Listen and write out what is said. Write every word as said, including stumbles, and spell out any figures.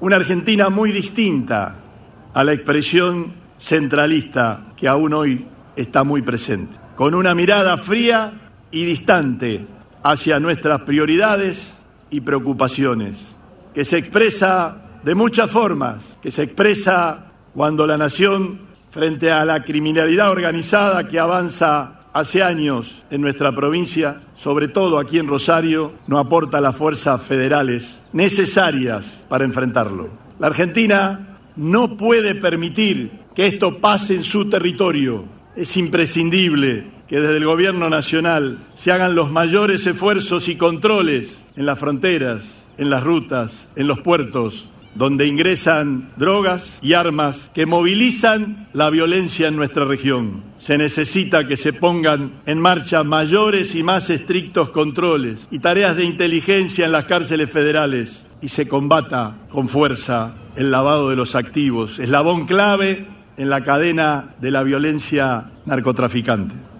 Una Argentina muy distinta a la expresión centralista que aún hoy está muy presente, con una mirada fría y distante hacia nuestras prioridades y preocupaciones, que se expresa de muchas formas, que se expresa cuando la nación, frente a la criminalidad organizada que avanza hace años en nuestra provincia, sobre todo aquí en Rosario, no aporta las fuerzas federales necesarias para enfrentarlo. La Argentina no puede permitir que esto pase en su territorio. Es imprescindible que desde el Gobierno Nacional se hagan los mayores esfuerzos y controles en las fronteras, en las rutas, en los puertos, donde ingresan drogas y armas que movilizan la violencia en nuestra región. Se necesita que se pongan en marcha mayores y más estrictos controles y tareas de inteligencia en las cárceles federales y se combata con fuerza el lavado de los activos, eslabón clave en la cadena de la violencia narcotraficante.